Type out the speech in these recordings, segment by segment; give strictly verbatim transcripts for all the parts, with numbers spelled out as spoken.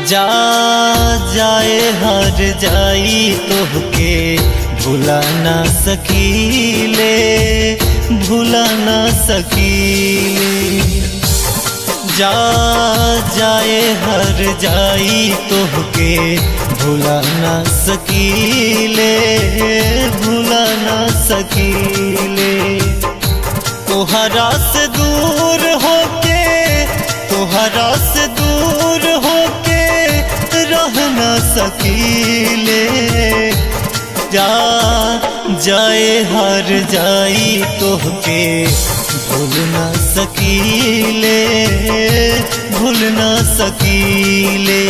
जा जाए हर जाई तोहके भुला ना सकीले, भुला ना सकीले। जा जाए हर जाई तोहके भुला ना सकीले, भुला ना सकीले। तोहरा से दूर होके, तोहरा से दूर होके रह ना सकीले। जा जाए हर जाई तोहके भूल ना सकीले, भूल ना सकीले।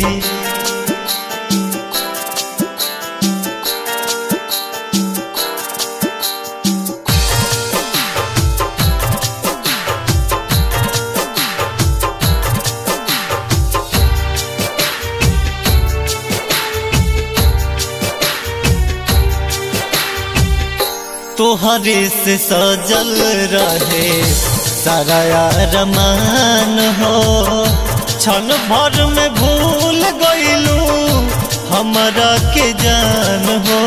तोहरे से सजल रहे सारा अरमान हो, क्षण भर में भूल गइलू हमरा के जान हो।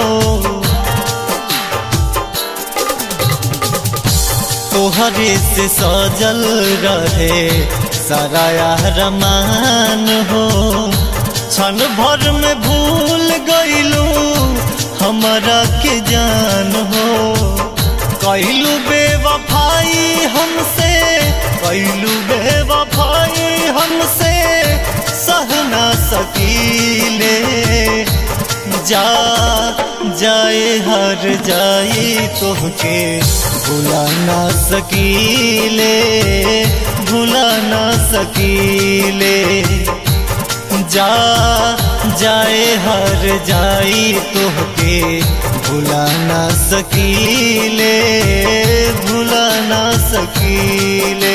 तोहरे से सजल रहे सारा अरमान हो, क्षण भर में भूल गइलू हमरा के जान हो। कैलू बेवफाई हमसे, कैलू बेवफाई हमसे सह ना सकीले। जा जाए हर जाई तोहके भुला ना सकीले, भुला ना सकीले। जा जाए हर जाई तोहके भुला ना सकीले, भुला ना सकीले।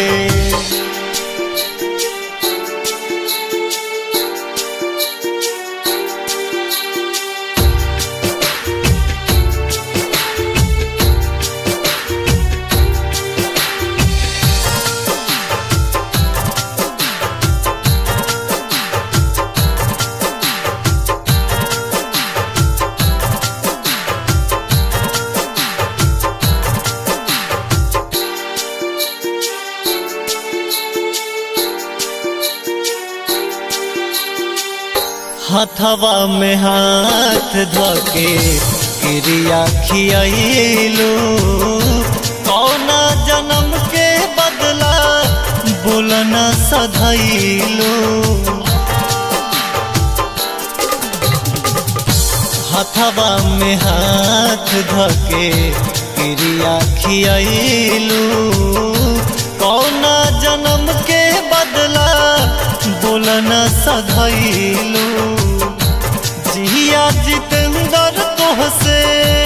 हथवा में हाथ धोके क्रिया खियाइलू, कौना जन्म के बदला बोलना सधैलू। हथवा में हाथ धोके क्रिया खियाइलू, कौना जन्म के बदला बोलना सधैलू। जिया जितेंद्र तोहसे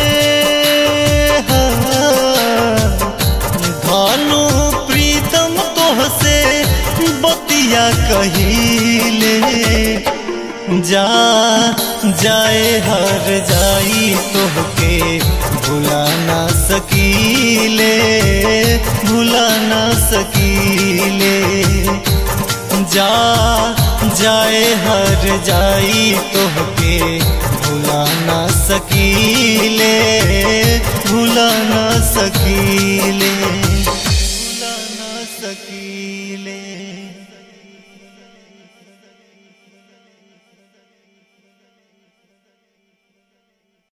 भानु प्रीतम तोहसे बतिया कहिले। जा जाए हर जाई तोहके भुला ना सकीले, भुला ना सकीले। जा जाए हर जाई तोहके भुला ना सकीले, भुला ना सकीले, भुला ना सकीले।